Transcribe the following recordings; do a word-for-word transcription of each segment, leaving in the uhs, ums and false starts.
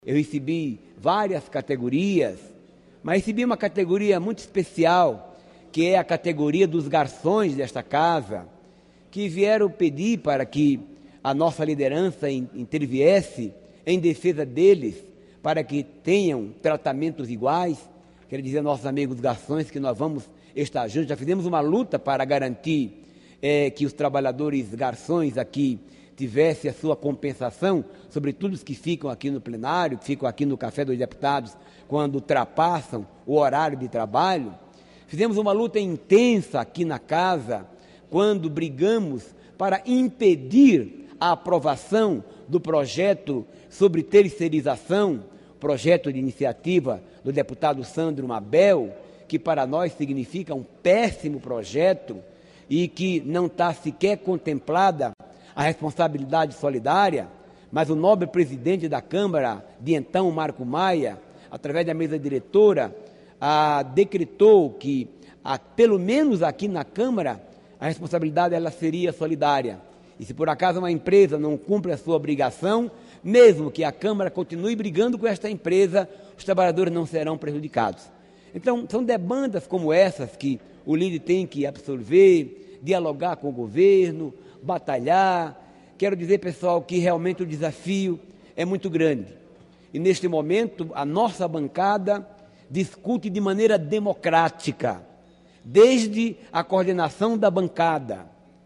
Eu recebi várias categorias, mas recebi uma categoria muito especial, que é a categoria dos garçons desta casa, que vieram pedir para que a nossa liderança interviesse em defesa deles, para que tenham tratamentos iguais. Quero dizer aos nossos amigos garçons que nós vamos estar juntos. Já fizemos uma luta para garantir é, que os trabalhadores garçons aqui tivessem a sua compensação, sobretudo os que ficam aqui no plenário, que ficam aqui no Café dos Deputados, quando ultrapassam o horário de trabalho. Fizemos uma luta intensa aqui na casa, quando brigamos para impedir a aprovação do projeto sobre terceirização, projeto de iniciativa do deputado Sandro Mabel, que para nós significa um péssimo projeto e que não está sequer contemplada a responsabilidade solidária, mas o nobre presidente da Câmara, de então, Marco Maia, através da mesa diretora, a, decretou que, a, pelo menos aqui na Câmara, a responsabilidade ela seria solidária. E se por acaso uma empresa não cumpre a sua obrigação, mesmo que a Câmara continue brigando com esta empresa, os trabalhadores não serão prejudicados. Então, são demandas como essas que o líder tem que absorver, dialogar com o governo, batalhar. Quero dizer, pessoal, que realmente o desafio é muito grande. E neste momento, a nossa bancada discute de maneira democrática, desde a coordenação da bancada,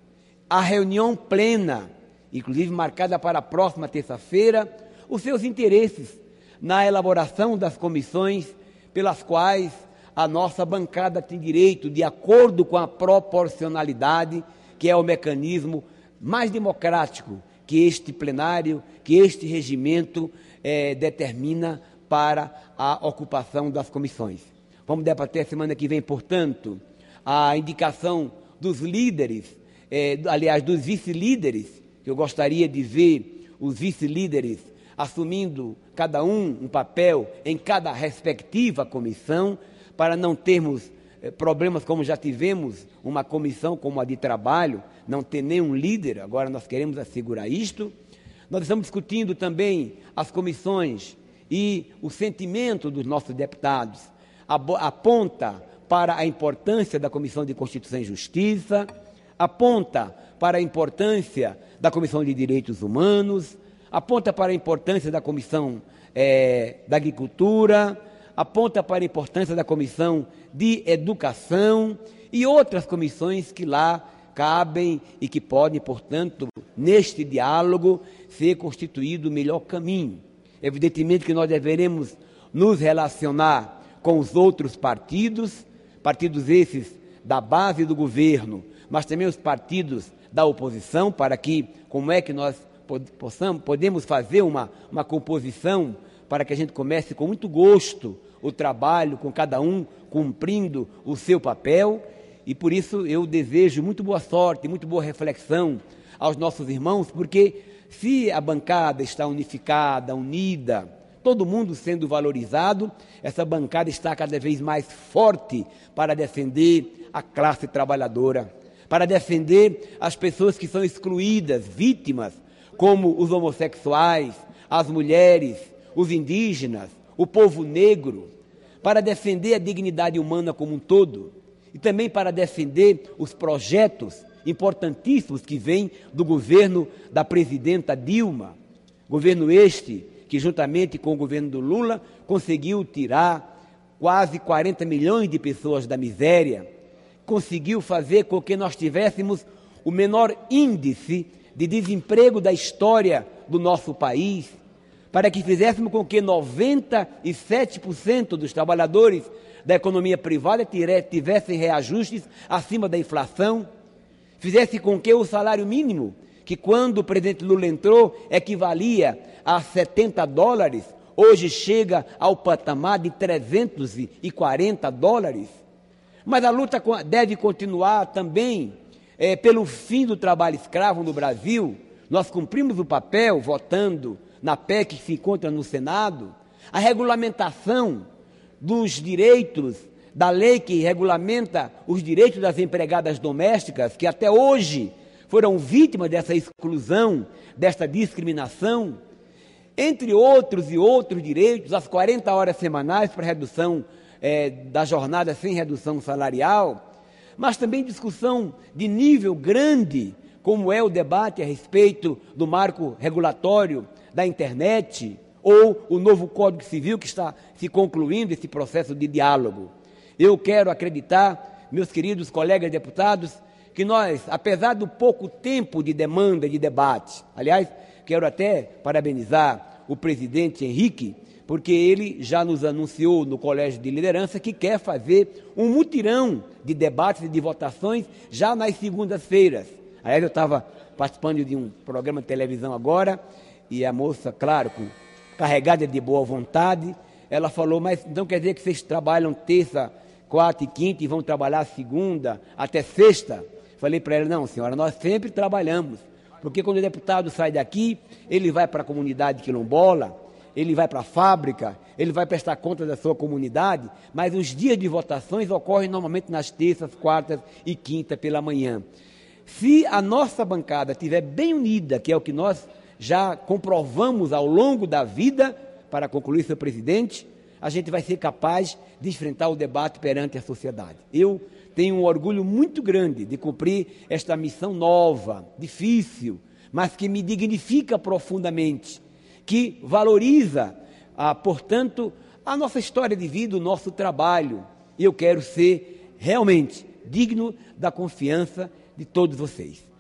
a reunião plena, inclusive marcada para a próxima terça-feira, os seus interesses na elaboração das comissões pelas quais a nossa bancada tem direito, de acordo com a proporcionalidade, que é o mecanismo mais democrático que este plenário, que este regimento eh, determina para a ocupação das comissões. Vamos debater semana que vem, portanto, a indicação dos líderes, eh, aliás, dos vice-líderes, que eu gostaria de ver os vice-líderes assumindo cada um um papel em cada respectiva comissão, para não termos eh, problemas como já tivemos uma comissão como a de trabalho, não ter nenhum líder. Agora nós queremos assegurar isto. Nós estamos discutindo também as comissões e o sentimento dos nossos deputados aponta para a importância da Comissão de Constituição e Justiça, aponta para a importância da Comissão de Direitos Humanos, aponta para a importância da Comissão eh, da Agricultura, aponta para a importância da Comissão de Educação e outras comissões que lá cabem e que podem, portanto, neste diálogo, ser constituído o melhor caminho. Evidentemente que nós deveremos nos relacionar com os outros partidos, partidos esses da base do governo, mas também os partidos da oposição, para que, como é que nós possamos, podemos fazer uma, uma composição para que a gente comece com muito gosto o trabalho, com cada um cumprindo o seu papel. E por isso eu desejo muito boa sorte, muito boa reflexão aos nossos irmãos, porque se a bancada está unificada, unida, todo mundo sendo valorizado, essa bancada está cada vez mais forte para defender a classe trabalhadora, para defender as pessoas que são excluídas, vítimas, como os homossexuais, as mulheres, os indígenas, o povo negro, para defender a dignidade humana como um todo e também para defender os projetos importantíssimos que vêm do governo da presidenta Dilma, governo este que juntamente com o governo do Lula conseguiu tirar quase quarenta milhões de pessoas da miséria, conseguiu fazer com que nós tivéssemos o menor índice de desemprego da história do nosso país, para que fizéssemos com que noventa e sete por cento dos trabalhadores da economia privada tivessem reajustes acima da inflação, fizesse com que o salário mínimo, que quando o presidente Lula entrou equivalia a setenta dólares, hoje chega ao patamar de trezentos e quarenta dólares. Mas a luta deve continuar também é, pelo fim do trabalho escravo no Brasil. Nós cumprimos o papel votando na P E C que se encontra no Senado, a regulamentação dos direitos, da lei que regulamenta os direitos das empregadas domésticas, que até hoje foram vítimas dessa exclusão, desta discriminação. entre outros e outros direitos, as quarenta horas semanais para redução é, da jornada sem redução salarial, mas também discussão de nível grande, como é o debate a respeito do marco regulatório da internet, ou o novo Código Civil que está se concluindo esse processo de diálogo. Eu quero acreditar, meus queridos colegas deputados, que nós, apesar do pouco tempo de demanda de debate, aliás, quero até parabenizar o presidente Henrique, porque ele já nos anunciou no Colégio de Liderança que quer fazer um mutirão de debates e de votações já nas segundas-feiras. Aliás, eu estava participando de um programa de televisão agora, e a moça, claro, com, carregada de boa vontade, ela falou, mas então quer dizer que vocês trabalham terça, quarta e quinta e vão trabalhar segunda até sexta? Falei para ela, não, senhora, nós sempre trabalhamos, porque quando o deputado sai daqui, ele vai para a comunidade quilombola, ele vai para a fábrica, ele vai prestar conta da sua comunidade, mas os dias de votações ocorrem normalmente nas terças, quartas e quinta pela manhã. Se a nossa bancada estiver bem unida, que é o que nós já comprovamos ao longo da vida, para concluir, senhor presidente, a gente vai ser capaz de enfrentar o debate perante a sociedade. Eu tenho um orgulho muito grande de cumprir esta missão nova, difícil, mas que me dignifica profundamente, que valoriza, ah, portanto, a nossa história de vida, o nosso trabalho. E eu quero ser realmente digno da confiança de todos vocês.